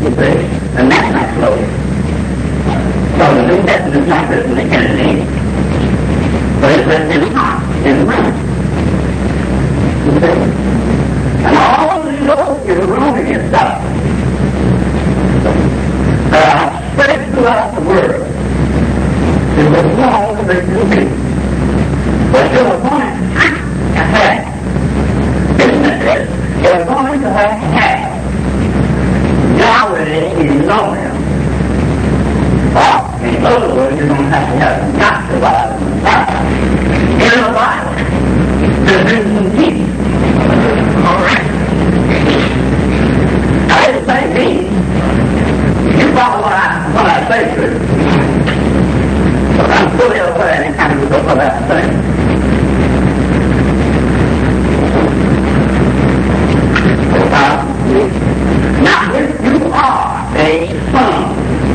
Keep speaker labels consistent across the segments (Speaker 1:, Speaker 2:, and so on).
Speaker 1: you see, and that's not close. So the New Testament is not written in Kennedy, but it's written in heart, in mind. You see? And all these old erroneous stuff that are spread throughout the world is the wall that you meet. But you're going to have businesses, you're going to have Yahweh in Lord. Or, in other words, you're going to have Yahweh in the Bible to bring some peace. All right. Now, it's the same thing. You follow what I say to you. But I'm fully aware and kind of what I say. Now, if you are a son,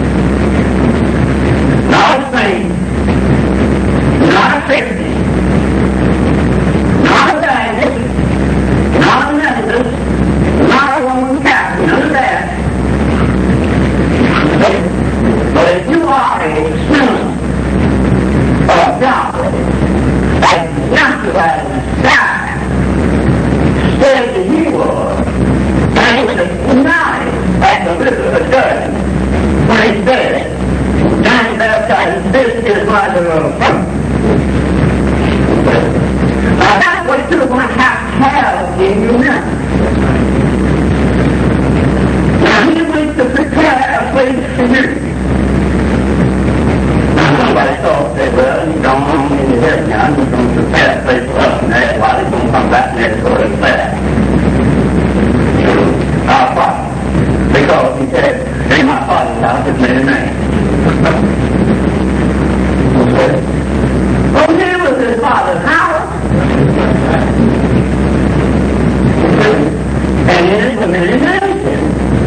Speaker 1: not a saint, not a Christian, not a Baptist, not a Methodist, not a Roman Catholic, none of that. But if you are a son of God, like Joshua died, said that he was, and he was denied at the river of Jordan when he said, John baptized, this is my little son. Now that's what you're going to have in your mind. Now he went to prepare a place for you. Now somebody thought that, well, he's gone on into heaven now, he's going to prepare a place for us, and that's why he's going to come back next door and say our Father. Because he said, in my Father's house is many names. Well, here was his Father's house. And in it were many nations.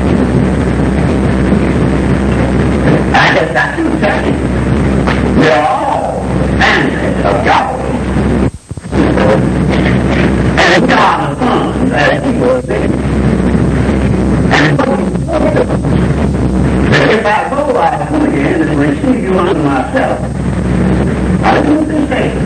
Speaker 1: I guess that's what I'm saying. They're all families of God. And if God the Son, as he was there. If I go I come again and receive you unto myself, I do this thing.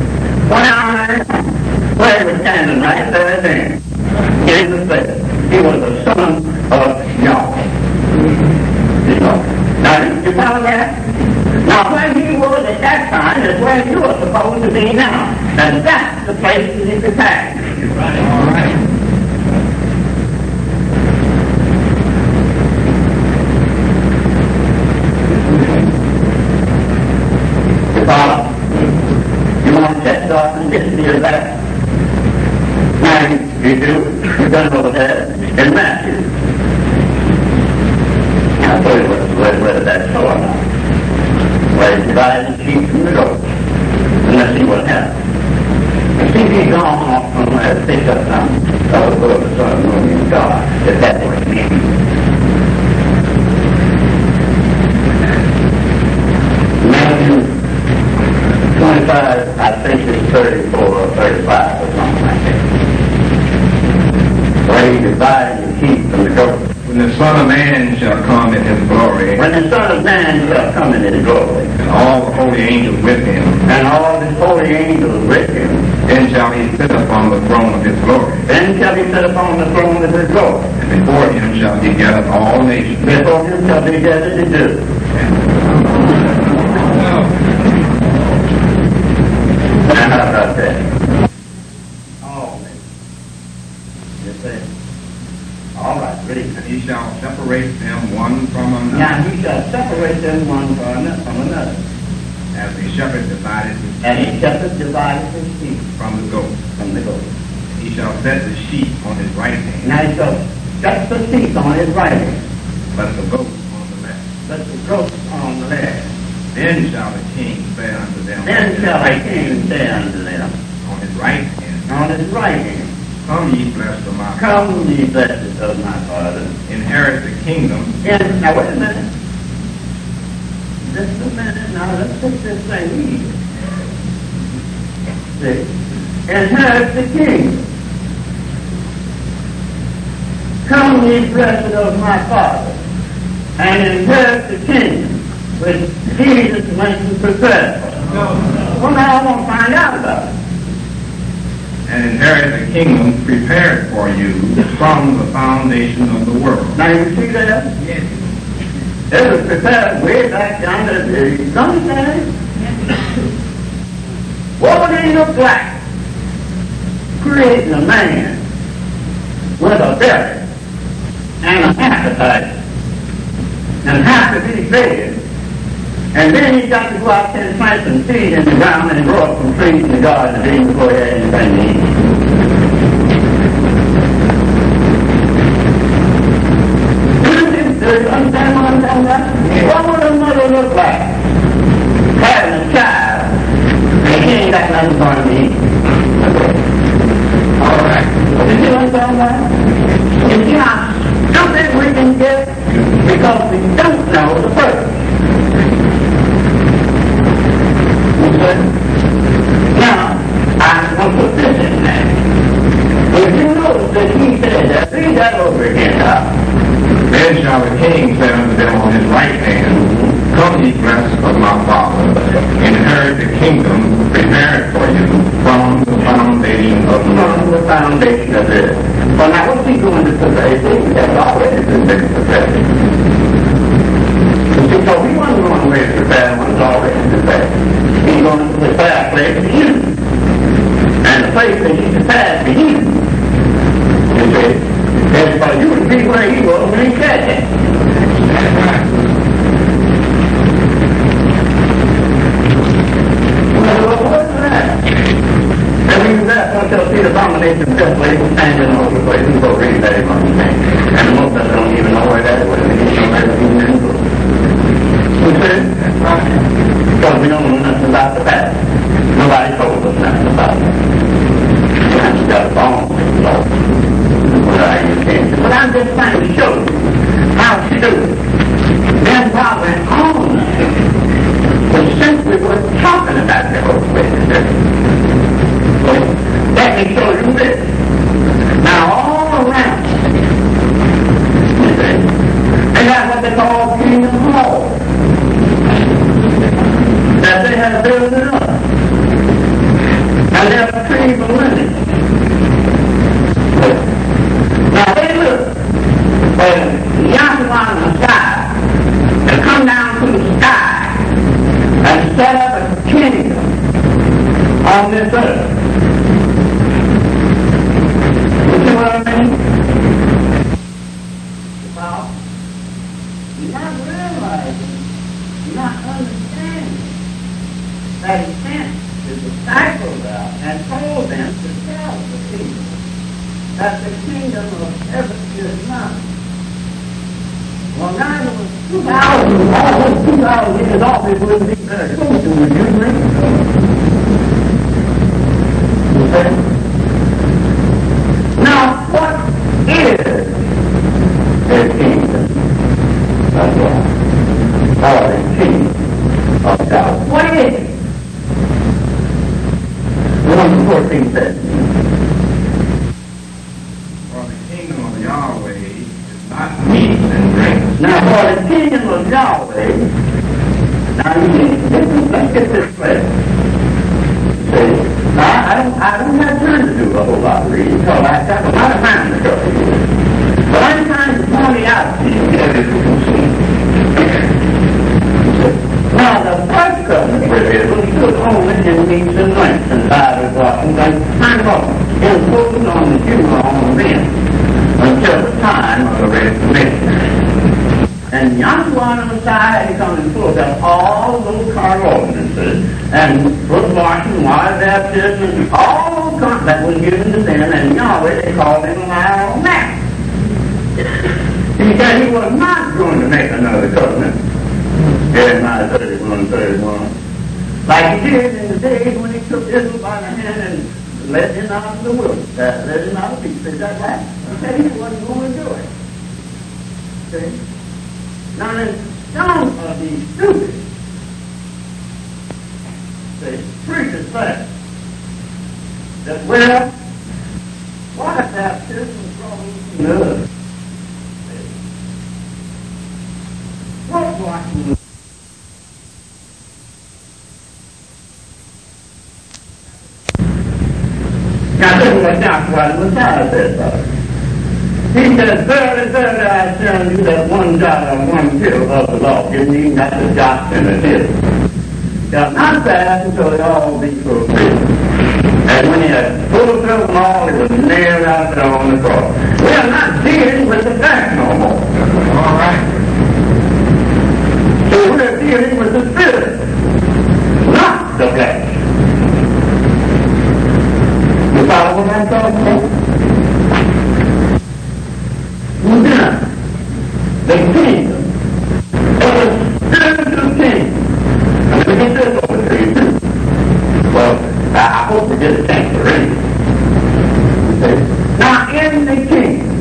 Speaker 1: When he was standing right there then, in the face, he was the Son of Yahweh. You know? Now, you follow that? Now, where he was at that time is where you are supposed to be now. And that's the place that he prepared. All right. You want to test off and listen to your back. Now you do, you've done over there in Matthew. I'll tell you whether that's so or not. Where he divides the sheep from the goats. And let's see what happens. You see, he's gone off from where to pick up some of the word of the Son of the Living God. If that's what it means. Matthew 25, I think it's 34 or 35 or something like that. Where he divided the sheep from the goats.
Speaker 2: When the Son of Man shall come in his glory.
Speaker 1: When the Son of Man shall come in his glory.
Speaker 2: And all the holy angels with him.
Speaker 1: And all the holy angels with him.
Speaker 2: Then shall he sit upon the throne of his glory.
Speaker 1: Then shall he sit upon the throne of his glory.
Speaker 2: And before him shall be gathered all nations.
Speaker 1: Before him shall be gathered the Jews. Now how about that? All nations. You see? All right, read.
Speaker 2: And he shall separate them one from another.
Speaker 1: Now he shall separate them one from another.
Speaker 2: As a shepherd divided his sheep.
Speaker 1: And a shepherd divided his sheep
Speaker 2: from the goats.
Speaker 1: From the goats.
Speaker 2: He shall set the sheep on his right hand.
Speaker 1: Now he shall set the sheep on his right hand.
Speaker 2: But the goats on the left.
Speaker 1: But the goats on the left.
Speaker 2: Then shall the king say unto them.
Speaker 1: Then shall the king say unto them.
Speaker 2: On his right hand.
Speaker 1: On his right hand.
Speaker 2: Come ye blessed of my Father.
Speaker 1: Come ye blessed of my Father.
Speaker 2: Inherit the kingdom.
Speaker 1: And now wait a minute. Just a minute. Now let's put this thing easy. See? Inherit the kingdom. Come ye blessed of my Father. and inherit the kingdom which Jesus went to prepare for. Well, now I want to find out about it.
Speaker 2: And inherit the kingdom prepared for you from the foundation of the world.
Speaker 1: Now you see that?
Speaker 2: Yes.
Speaker 1: It was prepared way back down there. You understand it? What would it look like? Creating a man with a belly and an appetite and have to be fed. And then he's got to go out there and plant some seed in the ground and grow up some trees in the garden and even before he had anything to eat. Do you understand what I'm talking about? What would a mother look like? Having a child and he ain't got nothing for him to eat. All right. You see what I'm talking about? You see how stupid we can get because we don't know the purpose. Now, I want to put this in there. If you notice that he said that, read that over again now.
Speaker 2: Then shall the king say unto them on his right hand, Come ye blessed of my Father, inherit the kingdom prepared for you from the foundation of the world.
Speaker 1: From the foundation of this. Well, now what's he going to prepare? That's already been prepared. Because he wasn't going to really prepare when it's already prepared. He's going to prepare a place for you. And the place that he prepared for you, you see, is for you to be where he was when he said that. Well, what's that? And we use that until see the abomination of this place standing all over the place. We go read that in one thing. And most of us don't even know where that was. You see? Because we don't know nothing about the past. Nobody told us nothing about it. And we got a bone with it. But I'm just trying to show you how stupid them problems on was simply worth talking about the whole thing. Let me show you this. Now all around, you see, they got what they call Kingdom Hall. That they have built it up. And they have trees of linen. Now they look for Yahweh on the sky to come down to the sky and set up a kingdom on this earth. You see what I mean? Well, you're not realizing, you're not understanding that he sent the disciples out and told them to tell the people that the kingdom of heaven is not. Well, now it was 2,000, almost 2,000 years off, it wouldn't be very close to it, you think? Okay? Now, what is the kingdom of God? Or the kingdom of God? What is it? 1:14 says,
Speaker 2: For the kingdom of Yahweh is not meat and drink.
Speaker 1: now for the kingdom of Yahweh, now you see, let's get this straight. See, now I don't have time to do a whole lot of reading, because I've got a lot of time to cover here. But I'm trying to point it out to you, as you can see. Now, the first covenant with it was stood only in meats and drinks and Bible washing, and kind of imposed on the Jew on the men until the time of the Reformation. And Yahweh on the side had come and pulled up all those carnal ordinances and foot washing, water baptism, and all those that was given to them, and Yahweh, they called him a wild man. He said he was not going to make another covenant. Jeremiah 31:31. Like he did in the days when he took Israel by the hand and led him out of the wilderness, led him out of peace. Is that right? He said he wasn't going to do it. See? Now then, some of these stupid, preachers say that, well, water baptism is probably good. Now, this is what Joshua the Messiah said about it. He says, verily, verily, I tell you that one jot or one tittle of the law, give me not the jot and the tittle, shall not pass until they all be fulfilled. And when he had fulfilled them all, he was nailed out there on the cross. We are not dealing with the flesh no more.
Speaker 2: All right.
Speaker 1: So we're dealing with the Spirit, not the flesh. You follow what I'm talking about? Now, the kingdom of the spiritual kingdom. I'm going to get this over to you too. Well, I hope we get a chance to read it. Now, in the kingdom,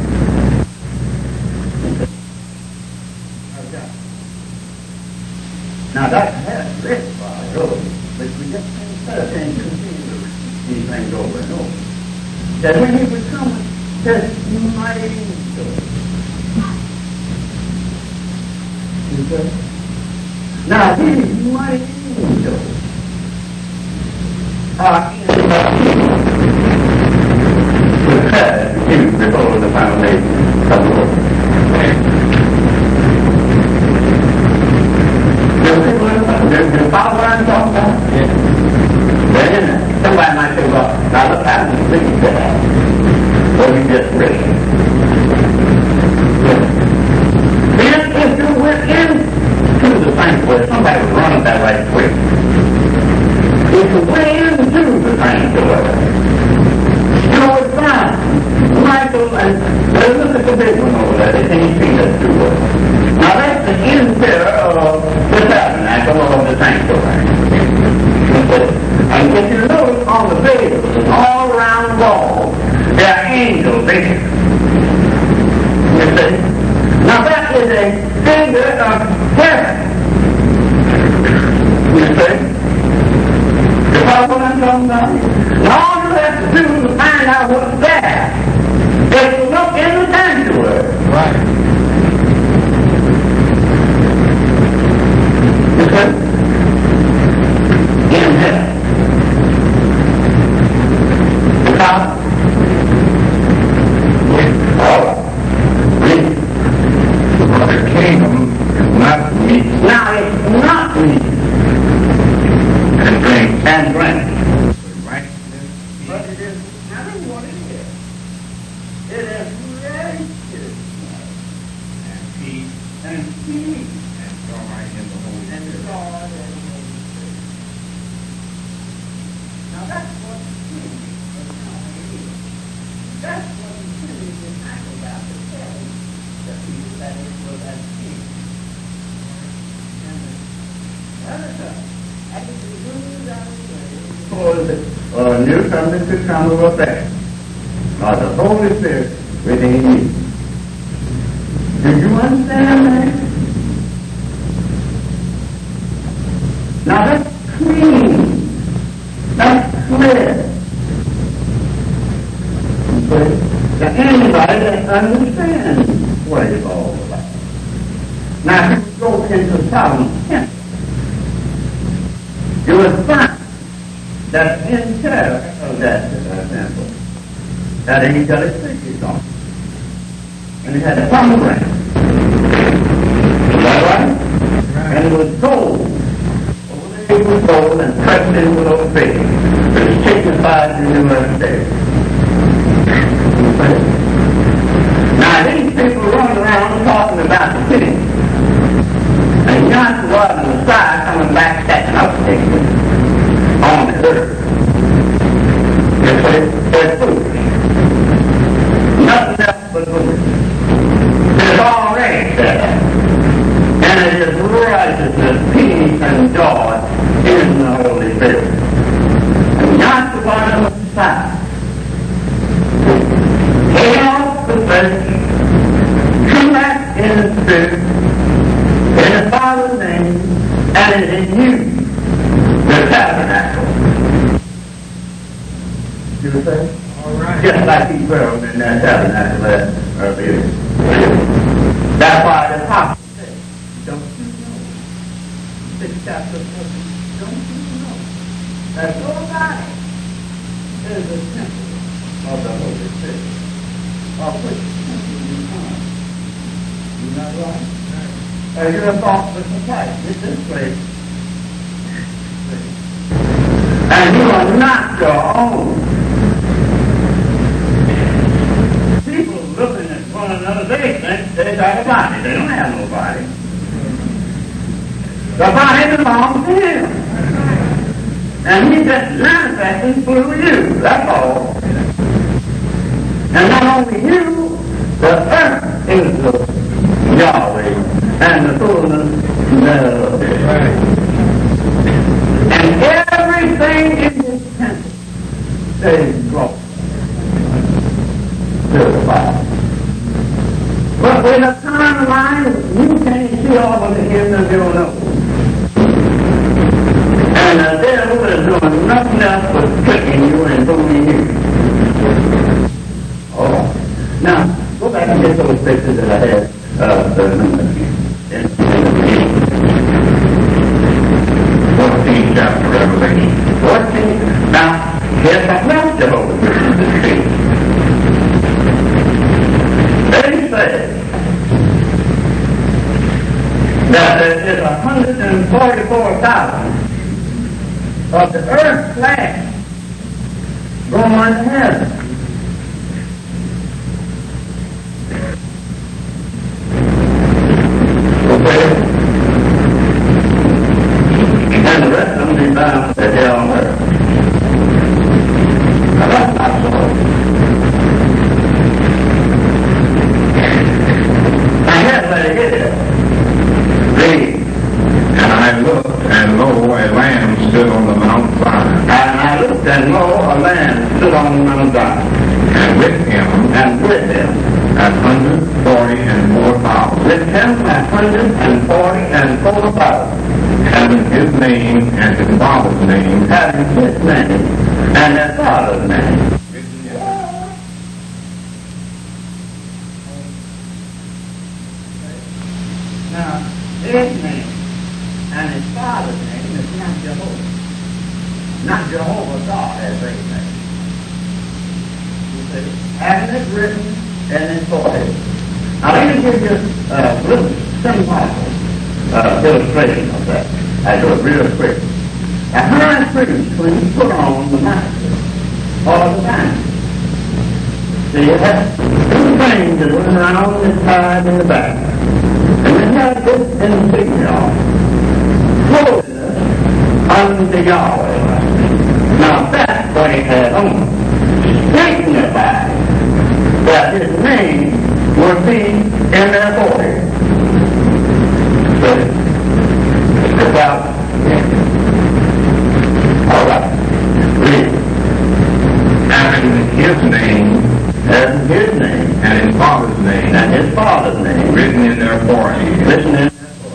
Speaker 1: now that has written by God, but we just can't pay attention to these things over and over. That when he becomes this mighty angel. Now these mighty angels are in the kingdom prepared to before the foundation of the world. You follow what I'm talking about? Then somebody might say, well, now look how you think that. What you just read. Then if you went into the sanctuary, somebody was running that right quick. If you went into the sanctuary, you would find Michael and look at the big one over there. They can't see that too well. Now that's the interior of the tabernacle of the sanctuary. And if you notice on the veils and all around the wall, there are angels there. You see? Now that is a figure of heaven. You see? You follow what I'm talking about? Now all you have to do to find out what's there is to look in the sanctuary.
Speaker 2: Right.
Speaker 1: You see? In heaven. You follow? All right. Read.
Speaker 2: The kingdom is not meat
Speaker 1: Now it's not meat
Speaker 2: and drink,
Speaker 1: and drink.
Speaker 2: but righteousness,
Speaker 1: But it is, I don't know what it is. It is righteousness
Speaker 2: and peace
Speaker 1: and peace
Speaker 2: and joy in the Holy
Speaker 1: and
Speaker 2: Spirit.
Speaker 1: joy and the Holy Spirit. Now that's what the king is telling you. That's what the king is actually about to tell the people that it was that king. And the other stuff, after the rules out of the way, for the new covenant to come of effect, by the Holy Spirit within you. Do you understand that? Now that's clean. That's clear. To anybody that understands what it's all about. Now if you go into Solomon's temple, you will find that interior of that temple, that angelic figure on it. And it had a pomegranate. Is that right? And it was gold. It was gold and pressed in with those figures. It signified the numerous days. Now these people running around talking about the city. And Joshua and the Messiah coming back setting up things on the earth. You see, they're foolish. Nothing else but foolish. It's already set up. And it is righteousness, peace, and joy in the Holy Spirit. And Joshua and the Messiah came off the flesh, come back in the Spirit, in the Father's name, and it is in you, the tabernacle. You see?
Speaker 2: All right.
Speaker 1: Just like he dwelled in that tabernacle earlier. That's why the prophet said, don't you know chapter 14. Don't you know that your body is a temple of the Holy Spirit, of which temple you are? Isn't that right? You're a thought with the Christ. This is great. And you are not your own. People looking at one another, they think they got a body. They don't have no body. The body belongs to Him. And He's just manifesting through you. That's all. And not only you, the earth is the Yahweh and the fullness thereof. And everything in this temple is brought to the Father. But with a common line, you can't see all of the hymns of your nose. And the devil is doing nothing else but tricking you and fooling you. Oh. Now, go back and get those pictures that I had in the beginning.
Speaker 2: 14th chapter, Revelation.
Speaker 1: 14. Now, here's that left Jehovah. They say that there is 144,000 of the earth class going to heaven. Okay? And the rest of them be bound to hell on earth. Now that's not so. Now here's where they get it. Read.
Speaker 2: And I looked, and lo, a lamb stood on the Mount Zion.
Speaker 1: And I looked, and lo, a lamb stood on the Mount Zion.
Speaker 2: And with him, 144,000.
Speaker 1: With him 144,000.
Speaker 2: Having his name and his father's name.
Speaker 1: Having his name and his father's name. Now, his name and his father's name is not Jehovah. Not Jehovah God, as they say. You see, having it written in his forehead. Now, let me give you a little symbolical illustration of that. I do it real quick. A high priest, when he put on the master all the time, see, it had two things that went around his side and the back. And it had this insignia, holiness unto Yahweh. Now that's what he had on. Signified that his name would be in their forehead. About all right. Read.
Speaker 2: Having his name
Speaker 1: And his name
Speaker 2: and his father's name
Speaker 1: and his father's name
Speaker 2: written in their forehead.
Speaker 1: written in their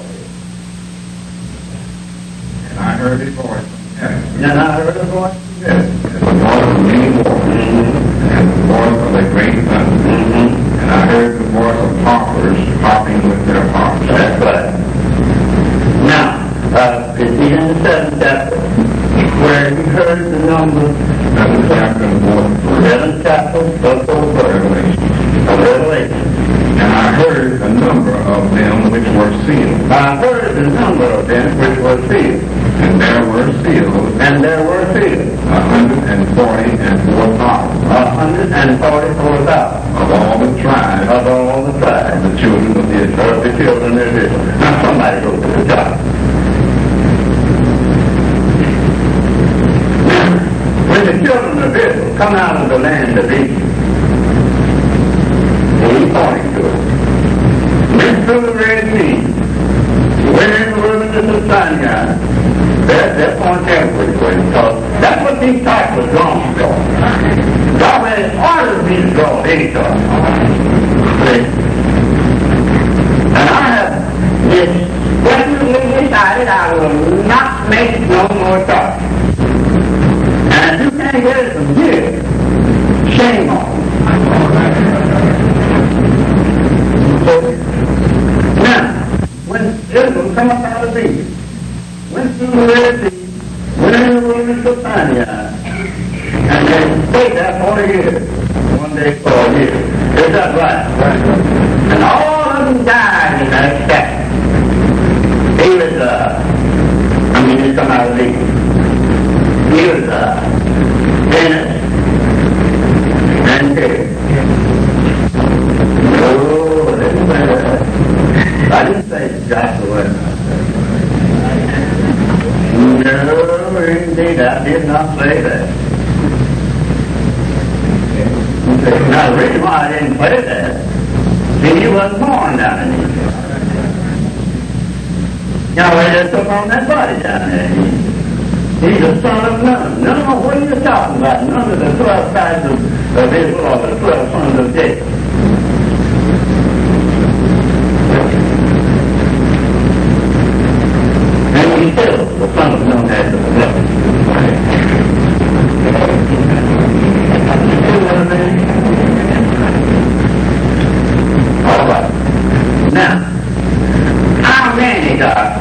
Speaker 2: And I heard a voice from heaven.
Speaker 1: And I heard a voice.
Speaker 2: Yes, as the voice of many waters, and the voice of a great thunder. And I heard the voice of harpers harping with their harps.
Speaker 1: That's right. Now, it's in the 7th chapter where he heard the number
Speaker 2: 7th chapter and 4th verse.
Speaker 1: 7th chapter of Revelation.
Speaker 2: And I heard the number of them which were sealed.
Speaker 1: I heard the number of them which were sealed.
Speaker 2: And there were sealed
Speaker 1: And there were sealed
Speaker 2: 144,000
Speaker 1: 144,000
Speaker 2: of all the tribes
Speaker 1: of all the tribes
Speaker 2: of the children of Israel.
Speaker 1: of the children of Israel. Now somebody go to the top. When the children of Israel come out of the land of Egypt, he's pointing to it. Went through the Red Sea, went in the wilderness of Sinai. They're pointing everywhere because that's what these types were drawn for. God has ordered me to draw any type. And I have definitely decided I will not make no more talk. And if you can't get it from here, shame on you. Now, when Israel come up out of Egypt, went went in the wilderness of Sinai, and they stayed there 40 years. One day for a year. Is that right? And all of them died in that step. He was, he's come out of the, he was, Dennis and Terry. No, I didn't say Joshua. No, indeed, I did not say that. Now, the reason why I didn't say that, see, he wasn't born down in Egypt. Yahweh just took on that body down there. He's the son of none. No, what are you talking about? None of the 12 tribes of Israel or the 12 sons of Jacob. And he still the son of none as the blood. All right. Now, how many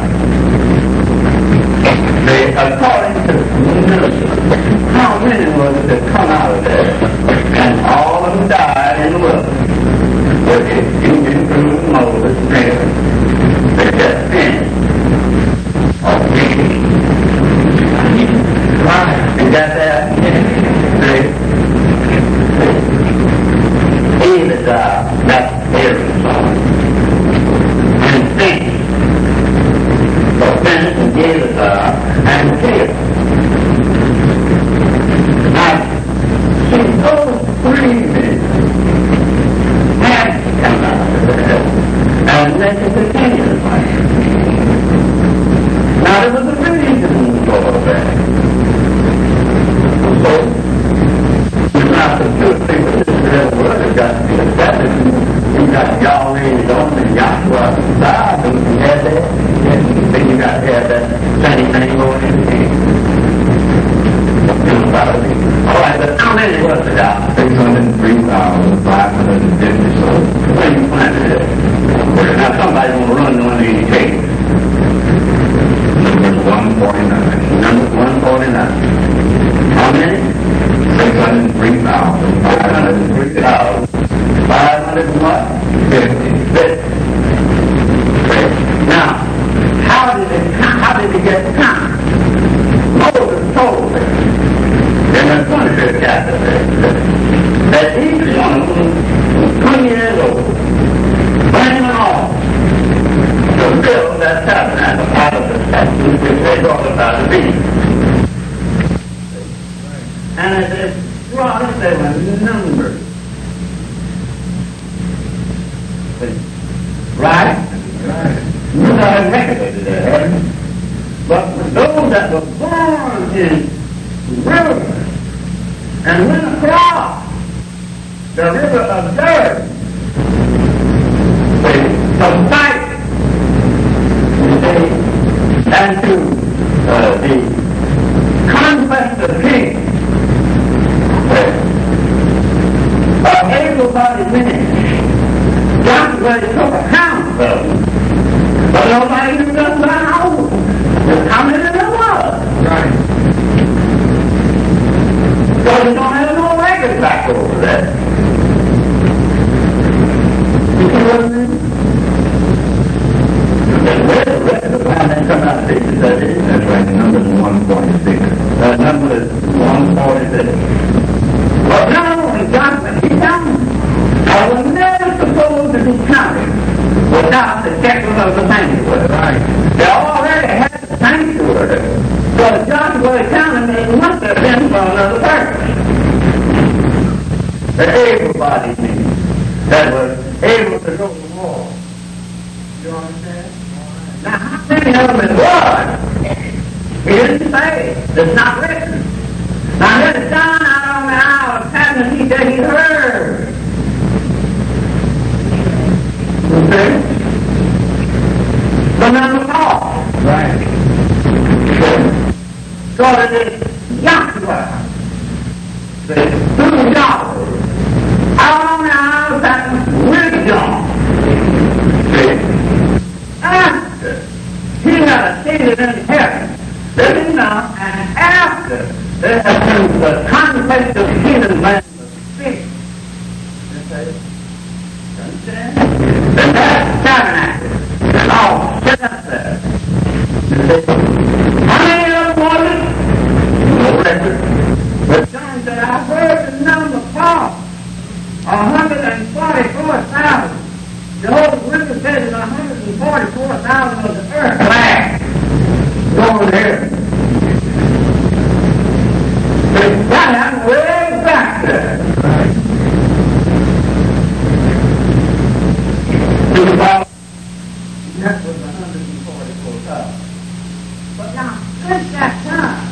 Speaker 1: according to how many was it that come out of there? And all of them died in the wilderness. But if you didn't prove Moses, they just finished. Right. You got that? David, that's Aaron's son. And finished. So finished and gave it and killed. Now, see, those 3 men had to come out of there and they could continue the fight. Now, there was a reason for that. So, now the 2 people that the word has got to be established. You got Yahweh and Yahshua beside them, and you had that. Then you got to have that same thing going in the game. All right, but how many was it out? 603,550 souls. When you planted it? Now somebody's going to run one of these tapes. Number 149. Number 149. How many? 603,550. 500 and what? 50. Now, how did he get the count? Moses told them in the 25th chapter that each one of them was 20 years old, bringing them on to build that tabernacle out of the statue which they brought about the beast. And as it was, they were numbered. Right? You got a record of that. But for those that were born in wilderness and went across the river of Jordan, to fight and to the conquest of kings, able-bodied men, Joshua took account of them. But nobody knew just how many there was. Right. So we don't have no records back over there. You see what I mean? Where's the record of how many come out of Egypt? That's right, the number is 146. The number is 146. But now, when Joshua, he found I was never supposed to be counted without the checking of the sanctuary. Right. They already had the sanctuary. So Joshua counted it must have been for another purpose. The able-bodied men that was able to go to war. You understand? Now, how many of them it was? He didn't say. It's not written. Now, his son out on the Isle of Patmos, he said he heard. Okay? The number 4. Right. So it is Joshua. Through Yahweh. Out on the Isle of Patmos with John. After he had ascended into heaven, 144,000 of the earth land going here. That happened way back there. That was 144,000. But now, since that time,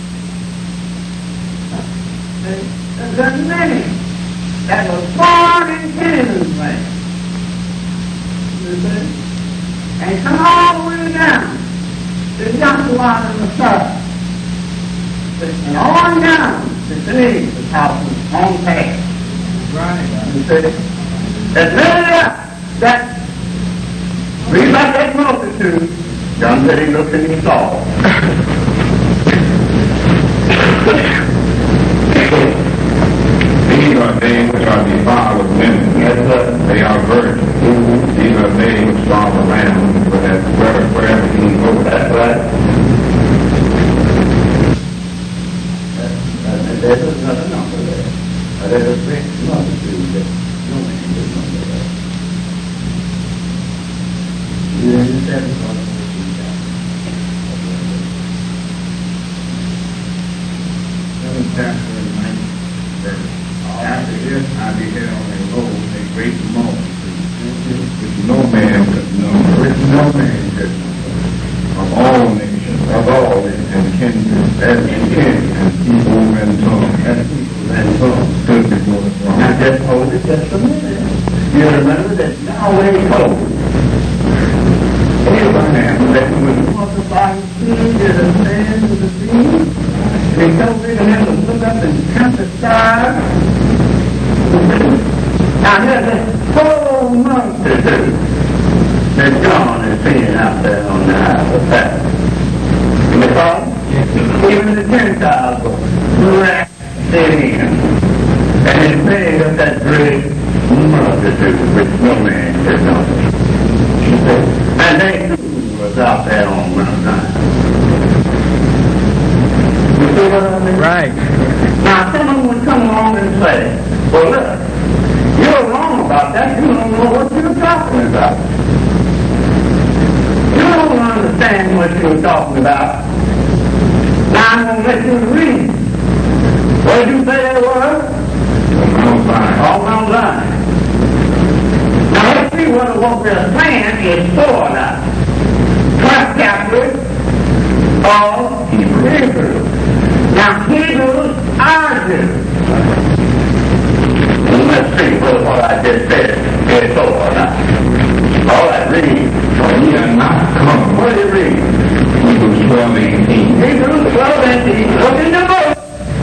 Speaker 1: there's many that was born in Canaan's land. You see? And come all the way down to Joshua in the south. And on down to Jesus' house on path. Right. You see? There's many that read about that multitude. John said he looked and he saw.
Speaker 2: These are they which are defiled with women.
Speaker 1: Yes, sir.
Speaker 2: They are virgins. These are they which saw the Lamb wherever he goes.
Speaker 1: That's right. There's another number there. There's a great multitude that no man can number there. You understand what I'm saying?
Speaker 2: Chapter 9, verse. After this I beheld a road, a great multitude, which no man could number, of all nations, and kindreds, and people and tongues, stood before the throne.
Speaker 1: Now just hold it just a minute. You remember that Yahweh told Abraham that he would multiply his seed as the sand of the sea. He told Abraham to look up and count the stars. Now there's a whole multitude that John is seeing out there on the Isle of Patmos. Because even the Gentiles were wrapped in him. And it made up that great multitude which no man could number. And they too was out there on Mount Zion. You see what I mean?
Speaker 3: Right.
Speaker 1: Now someone would come along and say, well look, you're wrong about that. You don't know what you're talking about. You don't understand what you're talking about. Now I'm going to let you read. What did you say they were?
Speaker 2: Mount Zion.
Speaker 1: All Mount Zion. Now let's see what we're saying is for now. 12th chapter of Hebrews. Now Hebrews are Jews. Let's see what I just said is for now. All right, read.
Speaker 2: For ye are not come.
Speaker 1: What do you read?
Speaker 2: Hebrews 12:18.
Speaker 1: Hebrews 12:18. Look in the book.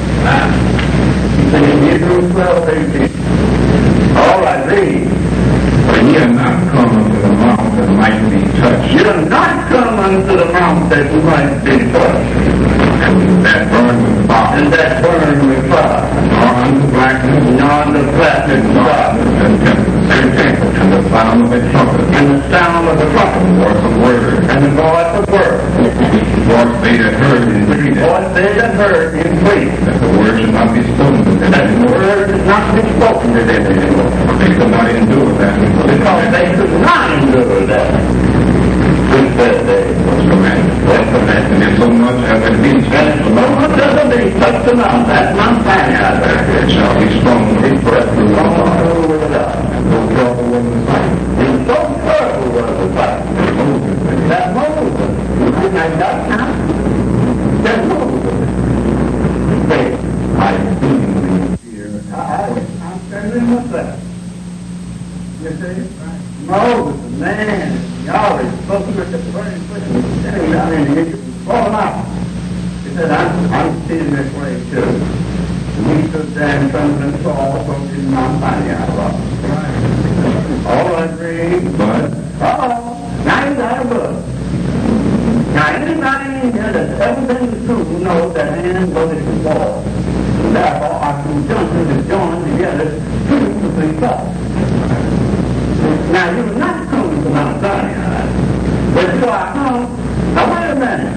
Speaker 1: Hebrews 12:18. All right, read.
Speaker 2: For ye are not come unto the mount that might be touched.
Speaker 1: You are not come unto the mount that you might be touched,
Speaker 2: And that burn with fire.
Speaker 1: and that burn with fire,
Speaker 2: Nor unto blackness.
Speaker 1: nor unto blackness and darkness,
Speaker 2: And the sound of a trumpet.
Speaker 1: and the sound of the trumpet,
Speaker 2: Voice of word.
Speaker 1: and the voice of word.
Speaker 2: Voice they that heard in
Speaker 1: The voice they that heard in preach,
Speaker 2: that the word should not be spoken to them
Speaker 1: that the
Speaker 2: anymore.
Speaker 1: word is not be spoken to them anymore,
Speaker 2: For they could not endure that
Speaker 1: because they could not endure that. Which said they
Speaker 2: was commanded.
Speaker 1: was commanded.
Speaker 2: And in so much as it be
Speaker 1: And so much as it be touched the mount, that Mount Sinai there,
Speaker 2: it shall be sprung from his breath through the
Speaker 1: all
Speaker 2: water.
Speaker 1: over the earth.
Speaker 2: And so trouble was the sight.
Speaker 1: And so terrible was the fight that Moses, and that time, that Moses, said,
Speaker 2: I exceedingly fear.
Speaker 1: I'm standing with that. You see? Moses, the man, Yahweh, spoke with the burning foot, and standing down in the Egypt, falling out. He said, I'm seeing this way too. And he stood there in front of them, saw approaching Mount Sinai. All I read.
Speaker 2: But
Speaker 1: Now you got a book. Now anybody in here that's ever been to school knows that hands go to the wall. Therefore, our conjunctions is joined together to complete thought. Now you're not coming to Mount Sinai, but you are come. Now wait a minute.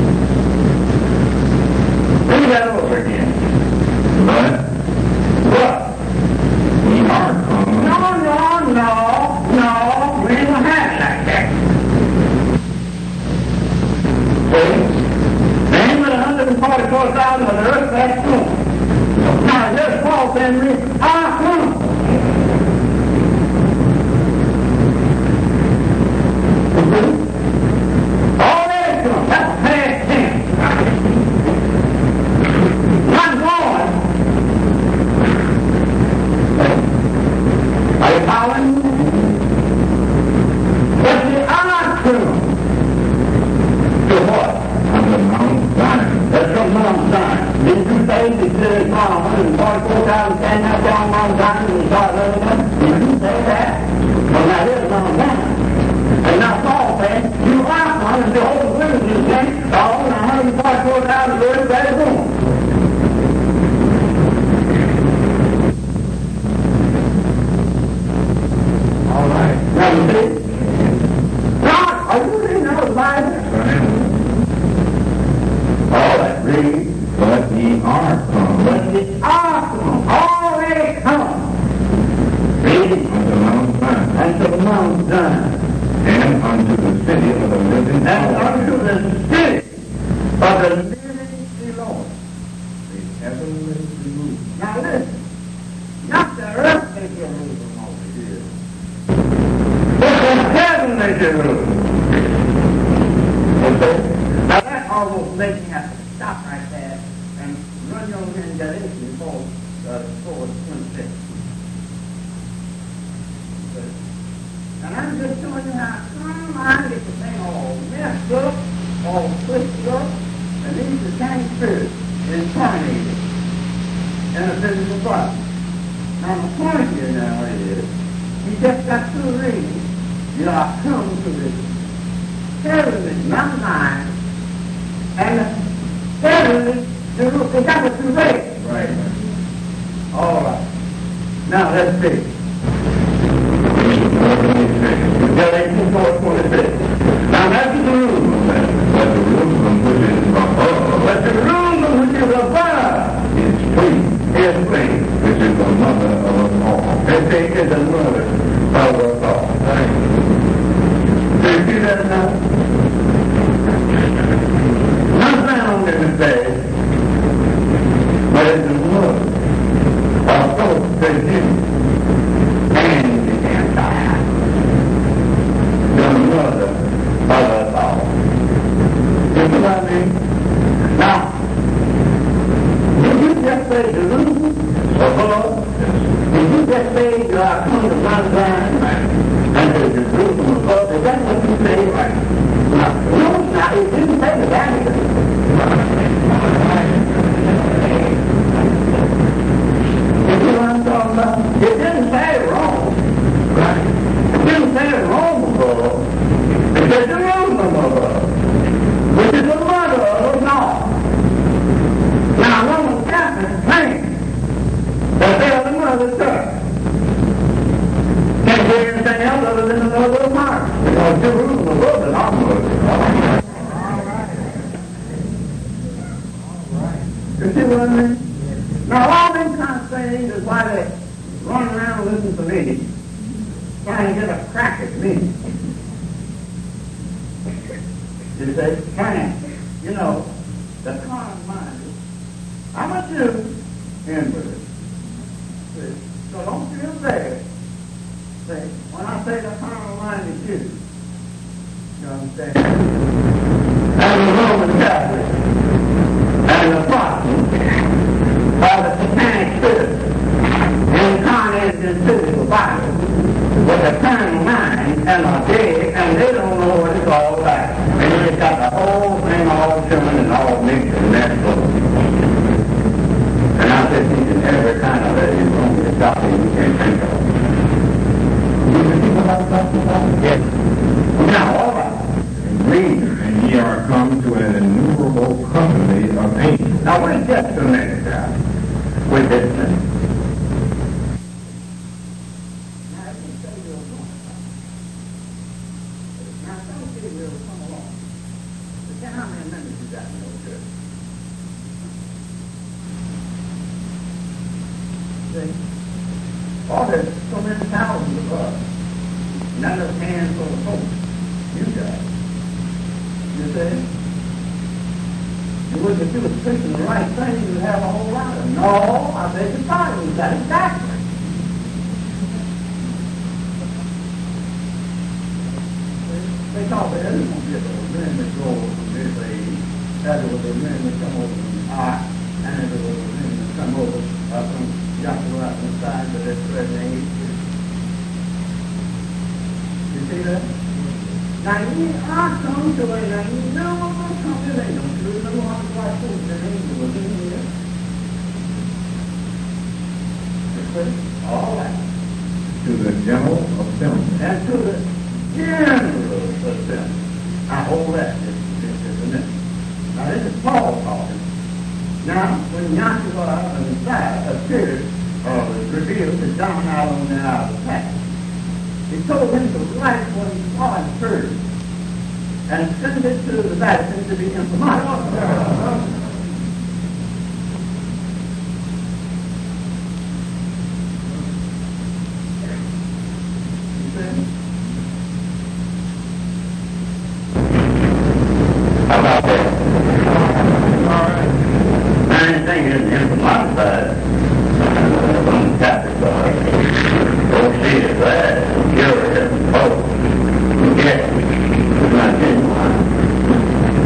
Speaker 1: Read that over again. What?
Speaker 2: we are come.
Speaker 1: No, we ain't gonna have it like that. Now that almost makes me have to stop right there and run your over here and get into before 26. And I'm just showing you how carnal gets the thing all messed up, all twisted up, and these satanic spirits incarnated in a physical body. Now the point here now is, you just got to read, you are come to this heavenly Mount Zion, and the heavenly Jerusalem. Is that what you read?
Speaker 2: Right.
Speaker 1: All right. Now let's see. Galatians 4:26. Now that's Jerusalem.
Speaker 2: But Jerusalem which is above.
Speaker 1: But Jerusalem which is above
Speaker 2: Is free.
Speaker 1: is free.
Speaker 2: Which is the mother of us all.
Speaker 1: They say is the mother of us all. Do you see that now? Not found in the bed, but it's the mother of both the Jews and the Gentiles. The mother of us all. You know what I mean? Now, did you just say Jerusalem above? Did you just say you are come to Mount Zion and to Jerusalem above? Is that what you say? Right. No, now it didn't say the Vatican. You see what I'm talking about? It didn't say Rome. Right. It didn't say Rome above. It said Jerusalem above, which is the mother of us all. Now, Roman Catholics claim that they are the mother church. Can't do anything else other than the mother of Mary, because Jerusalem above is our mother. You see what I mean? Now, all them kind of things is why they run around and listen to me, trying to get a crack at me. You say, Frank, you know, the carnal mind, how much you in with it? See? So don't feel bad. See, when I say the carnal mind is you understand? And the Roman Catholic and the Protestant are the satanic spirits incarnated in physical bodies with a carnal mind and are dead, and they don't know what it's all about. And they've got the whole thing all chilling and all mixed in that book. And I said teaching every kind of it, it's only a topic you can think of. You can think about that? Yes. Now, all right.
Speaker 2: Read, and ye are come to an innumerable company of angels.
Speaker 1: Now, wait just a minute now with this thing. Now, I can say you'll come. Now, some people will come along. But then how many members you got in your church? See? Oh, there's so many thousands of us. None of handful of folks. You got. You see? You would, if you was preaching the right thing, you would have a whole lot of them. No, I beg your pardon, you got it backwards. They thought that there was going to be a men that go over from this age, that there was a men that come over from art, and there was a men that come over from Joshua and the side of that present age. You see that? Now, you are come to it, and you know what will come to it. Don't you know what to watch for the angel was in here? All right.
Speaker 2: To the general assembly.
Speaker 1: And to the general assembly. Now, hold that just a minute. Now, this is Paul talking. Now, when Yahshua and the Messiah appeared, or was revealed to John out on the Isle of Patmos, he told him to write what he saw and heard and send it to the Vatican to be imprimatur. You see? How about that? All right. Anything in the imprimatur side, from the Catholic side, don't see it bad. Curious, oh, yeah, it's not genuine.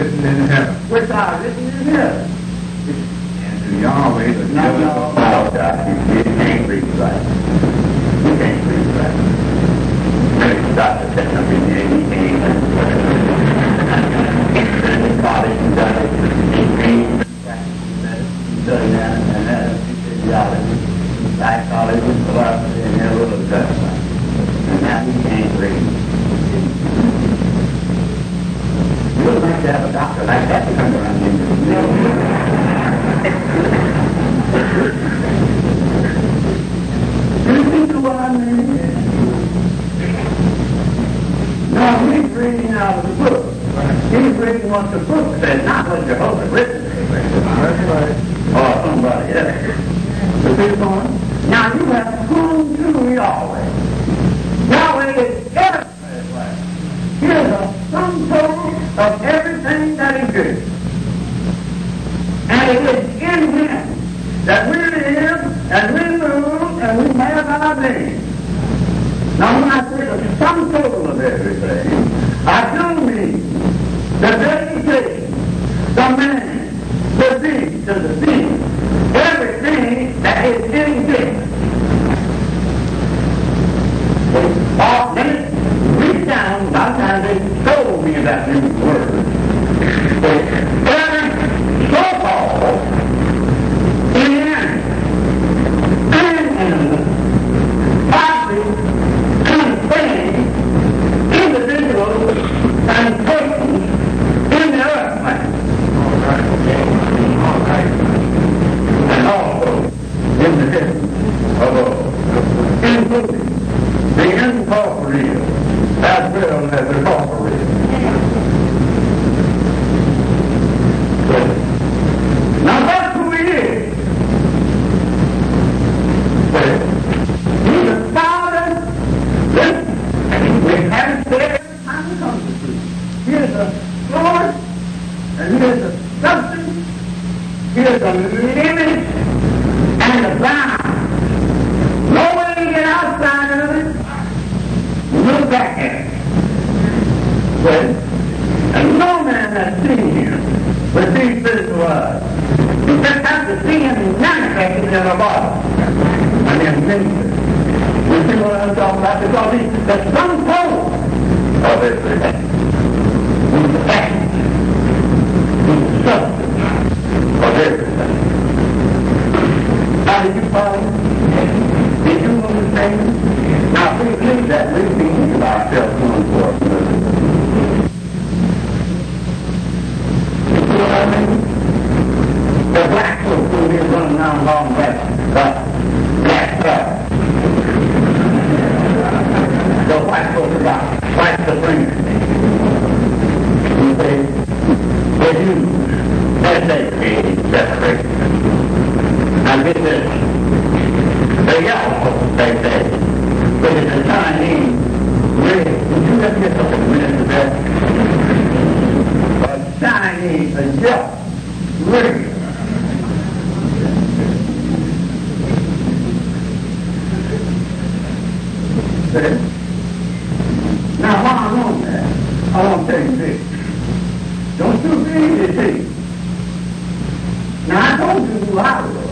Speaker 2: written in heaven.
Speaker 1: Which are written in heaven.
Speaker 2: And to Yahweh the
Speaker 1: No, you can't read right. You can't read right. Maybe Dr. said something there, he can't. He's been in college and done it. He's done that and that. He's theology, psychology, philosophy, and a little stuff. And now he can't read. You would like to have a doctor like that to come around here. You think of what I mean? No, he's reading out of the book. He's reading what the book says, not what Jehovah's written. That's right. Or somebody else. You see the point? Now you have to come to Yahweh. Yahweh is everywhere. He is a sum total of everything that is good. And it is in Him that we live, and we move, and we have our being. Now when I say the sum total of everything, I do mean the vegetation, the man, the beast, the beast, everything that is in Him. Then reach down, sometimes they told me about these words. Every so-called inanimate and inanimate, bodily, contained individuals and persons in the earth plane. All right. And also in the heavens above, including the incorporeal as well as the corporeal. Now that's who He is. He's the Father. Listen, we haven't said every time we come to truth. He is the Lord, and He is the substance, He is the limit, and the bound. No way to get outside of it. Look back at it. And no man has seen Him with these physical eyes. You just have to see Him manifested in a body. And in ministry. You see what I'm talking about? Because He's the sum total of everything. He's the essence. He's the substance of everything. How did you follow? Did you understand? Now, please leave that. We'll be thinking about ourselves going forward. You see what I mean? The black folks who are running around long black stuff. The white folks about white supremacy. You see, they use their segregated separation. Now get this. The yellow folks, they say, but it's a Chinese race. Did you ever get something a minute to that? A Chinese, a yellow race. Now, while I'm on that, I want to tell you this. Don't you be deceived. Now, I told you who I was.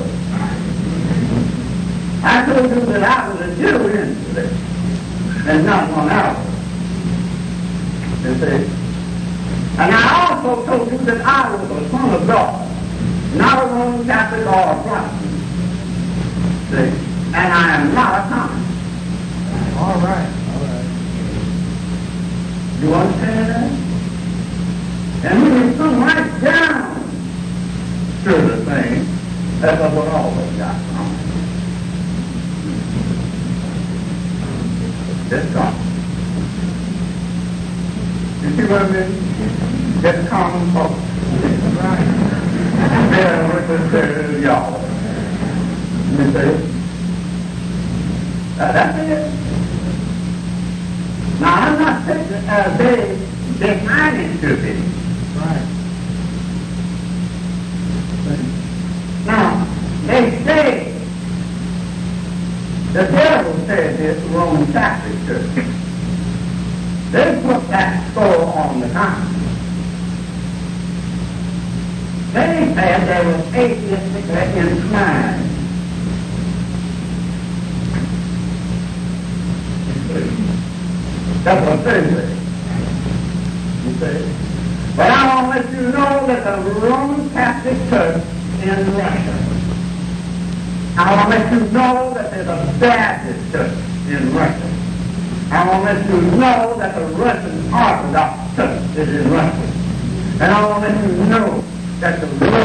Speaker 1: I told you that I was a Jew into this, and not one out. You see? And I also told you that I was a son of God, not a Roman Catholic or a Protestant. See? And I am not a communist. All right. You understand that? And when you come right down to the thing, that's what all of us got from. Just come. You see what I mean? Just common folks. There with the y'all. You see? That's it. Now, I'm not saying they define it to be. Right. Now, they say, the devil said this to Roman Catholic Church. They put that skull on the conscience. They said there was atheistic inclined. That's what they say. You see? But I want to let you know that the Roman Catholic Church in Russia, I want to let you know that there's a Baptist Church in Russia. I want to let you know that the Russian Orthodox Church is in Russia. And I want to let you know that the